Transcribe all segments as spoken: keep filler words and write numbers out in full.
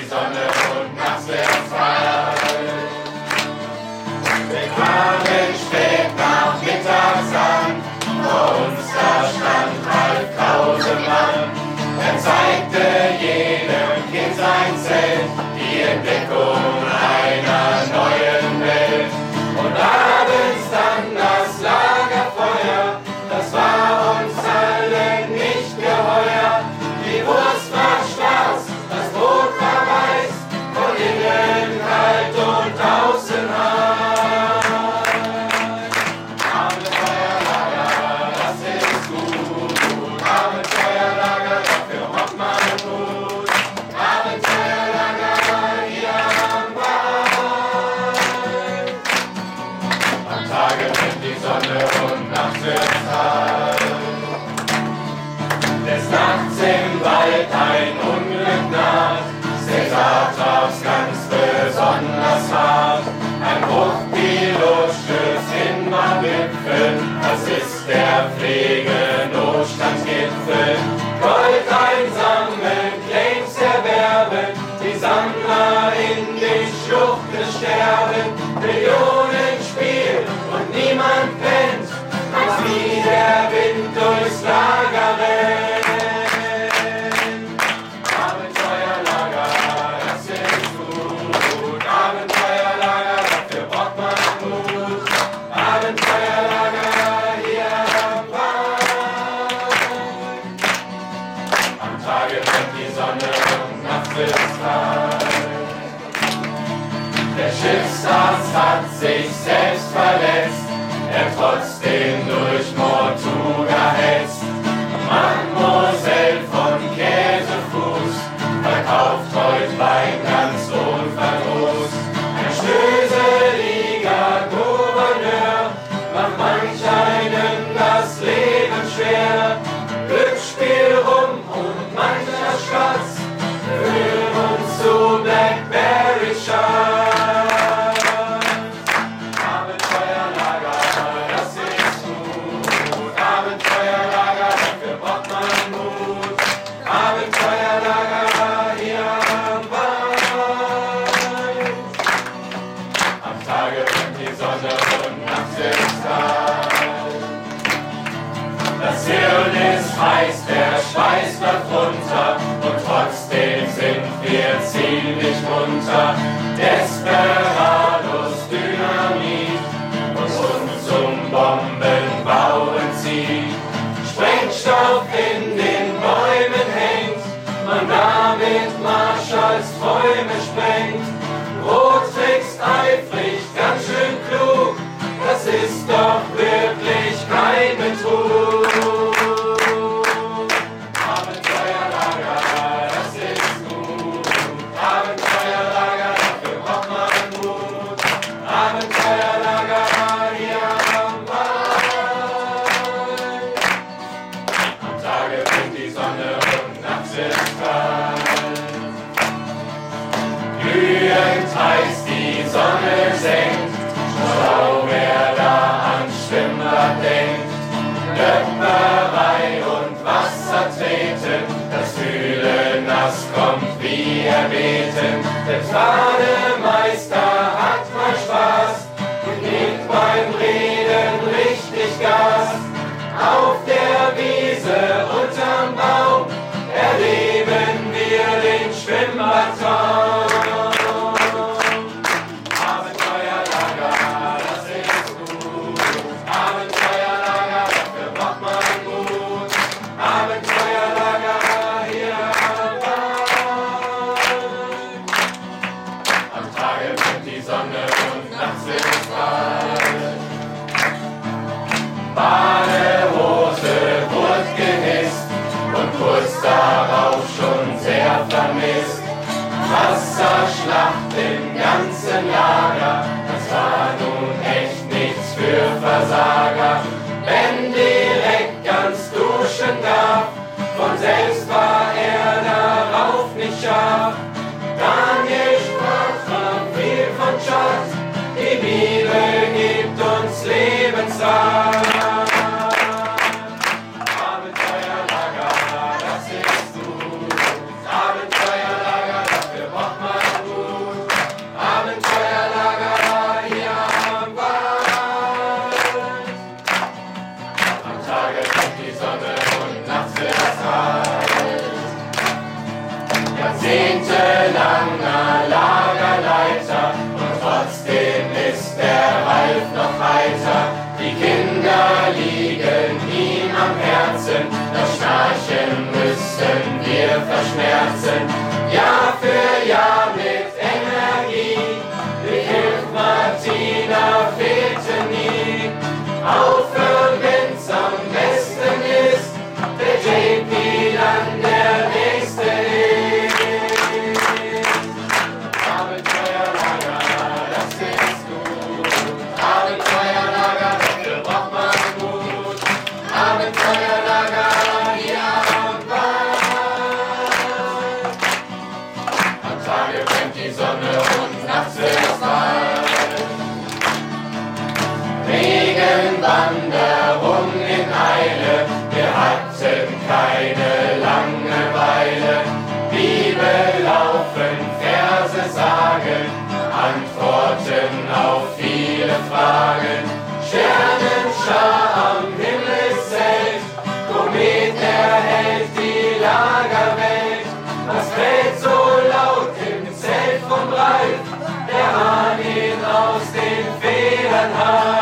Sonne und nachts wird's kalt. Wir kamen spät nachmittags an, vor uns da stand Ralf Krausemann. Er zeigte jedem Kind sein Zelt, die Entdeckung einer neuen Welt. Und abends dann das Lagerfeuer, das war uns allen nicht geheuer. Die Wurst war schwarz, das Brot war weiß, von innen kalt und außen heiß. Abenteuerlager, das ist gut. Abenteuerlager, dafür macht man Mut. Abenteuerlager hier am Wald. Am Tage brennt die Sonne und nachts wird's kalt. Des Nachts im Wald ein Unglück naht, Cäsar traf's ganz besonders hart. Ein Bruchpilot stürzt in Wipfel, das ist der Pflegenotstandsgipfel. Gold einsammeln, Claims erwerben, die Sammler in den Schluchten sterben. Millionen spielen und niemand pennt, als wie der Wind durchs Lager rennt. Abenteuerlager, das ist gut. Abenteuerlager, dafür braucht man Mut. Abenteuerlager hier am Wald. Am Tage brennt die Sonne und nachts wird's kalt. Der Schiffsarzt hat sich selbst verletzt, er trotzdem durch Mortuga hetzt. Mademoiselle von Käsefuß verkauft heut Wein ganz unverdroß. Ein stöseliger Gouverneur macht manch einen das Leben schwer. Glücksspiel rum und mancher Schatz führen uns zu Blackberry Schatz. Abenteuerlager, das ist gut. Abenteuerlager, dafür braucht man Mut. Abenteuerlager hier am Wald. Am Tage brennt die Sonne und nachts wird's kalt. Das Hirn ist heiß, der Schweiß läuft runter und trotzdem sind wir ziemlich munter. Desperados Dynamit und uns zum Bombenbauen zieht. Sprengstoff in den Bäumen hängt, man damit Marshalls Träume sprengt. Brot trickst eifrig, ganz schön klug, das ist doch wirklich kein Betrug. Abenteuerlager, das ist gut. Abenteuerlager, dafür braucht man Mut. Abenteuerlager hier am Wald. Am Tage brennt die Sonne und nachts wird's kalt. Glühend heiß die Sonne senkt, schau wer da ans Schwimmbad denkt. Löpperei und Wasser treten, das Kühle nass kommt wie erbeten. Der Bademeister hat mal Spaß und gibt beim Reden richtig Gas. Auf der Wiese unterm Baum erleben wir den Schwimmbadtraum. Abenteuerlager, das ist gut. Abenteuerlager, dafür braucht man Mut. Abenteuerlager hier am Wald. Am Tage brennt die Sonne und nachts wird's kalt. Badehose wurde gehisst und kurz darauf schon sehr vermisst. Wasserschlacht im ganzen Lager, das war nun echt nichts für Versager. Wenn direkt ganz duschen darf, von selbst war er darauf nicht scharf. Daniel sprach von viel von Schott, die Bibel gibt uns Lebensrat. Abenteuerlager, das ist gut. Abenteuerlager, dafür braucht man jahrzehntelanger Lagerleiter, und trotzdem ist der Ralf noch heiter. Die Kinder liegen ihm am Herzen, das Schnarchen müssen wir verschmerzen. Jahr für Jahr mit Energie, die hilft Martina, fehlte nie. Aufhören, wenn's am besten ist, der J P dann der nächste ist. Abenteuerlager, das ist gut. Abenteuerlager, dafür braucht man Mut. Abenteuerlager, hier am Wald. Am Tage brennt die Sonne und nachts wird's kalt. Regenwanderung in Eile, wir hatten keine Langeweile. Bibel laufen, Verse sagen, Antworten auf viele Fragen. Sternenschar am Himmelszelt, Komet erhält die Lagerwelt. Was kräht so laut im Zelt vom Ralf, der Hahn ihn aus den Federn hat.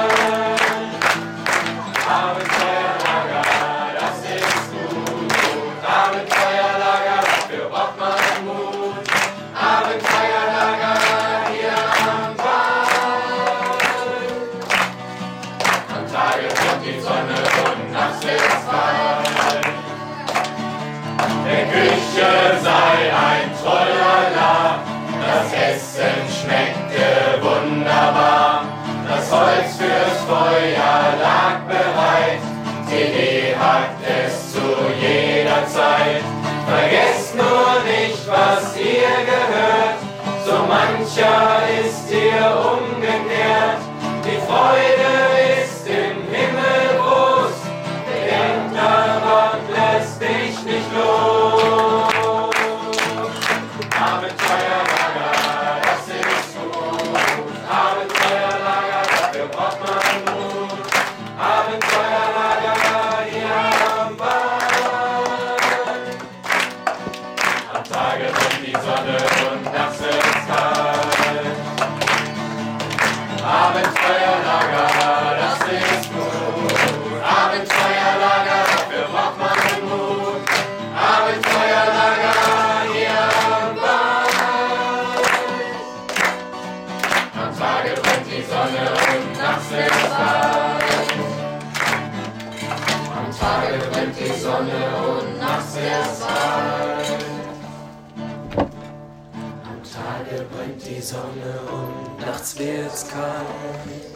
Abenteuerlager, das ist gut. Abenteuerlager, dafür braucht man Mut. Abenteuerlager, hier am Wald. Am Tage kommt die Sonne und nachts wird's kalt. Der Küche sei ein Trollala, das Essen schmeckte wunderbar. Das Holz fürs Feuer lag bereit, T D hat es zu jeder Zeit. Vergesst nur nicht, was ihr gehört, so mancher ist hier umgekehrt. Die Freude ist im Himmel groß, denk an Gott lässt dich nicht los. Abenteuerlager, das ist gut. Abenteuerlager, dafür braucht man Mut. Abenteuerlager, hier am Wald. Am Tage brennt die Sonne und nachts wird's kalt. Abenteuerlager, das ist gut. Abenteuerlager, dafür braucht man Mut. Abenteuerlager, hier am Wald. Am Tage brennt die Sonne und nachts wird's kalt. Am Tage brennt die Sonne und nachts wird's kalt. Am Tage brennt die Sonne und nachts wird's kalt.